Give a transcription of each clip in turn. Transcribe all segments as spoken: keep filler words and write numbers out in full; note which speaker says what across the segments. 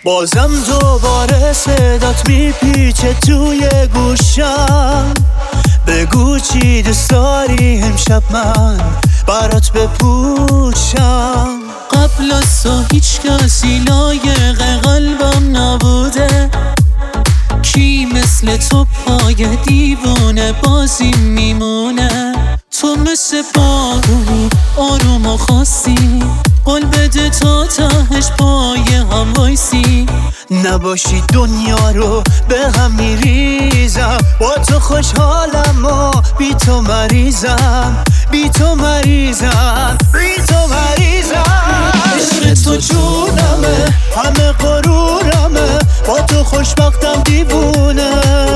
Speaker 1: بازم دوباره صدات میپیچه توی گوشم. بگو چی دوست داری امشب من برات بپوشم. قبل از تو هیچ کسی لایق قلبم نبوده. کی مثل تو پای دیوونه بازی میمونه. تو مثل بارونی آروم و خاصی، قول بده تا تهش پای هم وایسی. نباشی دنیا رو به هم میریزم. با تو خوشحالم و بی تو مریضم. بی تو مریضم بی تو مریضم. عشق تو جونمه، همه غرورمه. با تو خوشبختم دیوونه.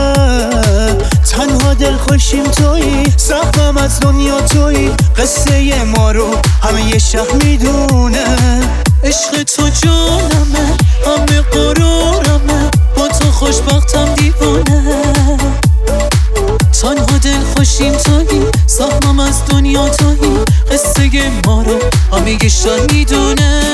Speaker 1: تنها دل خوشیم تویی، سهمم از دنیا تویی. قصه ما رو همه یه شهر میدونه. عشق تو جونمه، همه غرورمه. با تو خوشبختم دیوونه. تنها دل خوشیم تویی، سهمم از دنیا تویی. قصه ما رو همه یه شهر میدونه.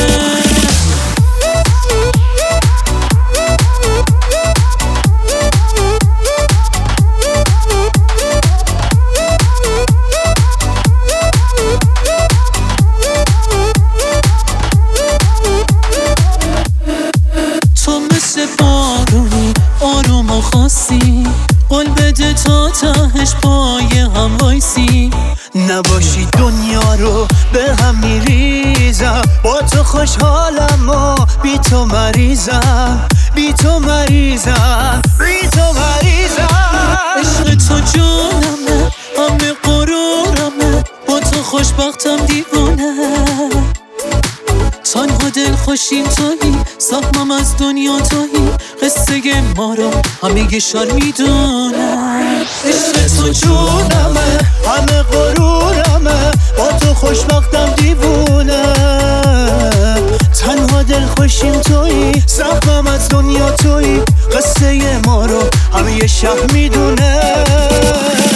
Speaker 1: آروم و خاصی، قول بده تا تهش پای هم وایسی. نباشی دنیا رو به هم میریزم. با تو خوشحالم و بی تو مریضم. بی تو مریضم بی تو مریضم. عشق تو جونمه، همه غرورمه. با تو خوشبختم دیوونه. تنها دل خوشیم تویی، سهمم از دنیا تویی. قصه ما رو همه یه شهر میدونه. عشق تو جونمه، همه غرورمه. با تو خوشبختم دیوونه. تنها دل خوشیم تویی، سهمم از دنیا تویی. قصه ما رو همه یه شهر میدونه.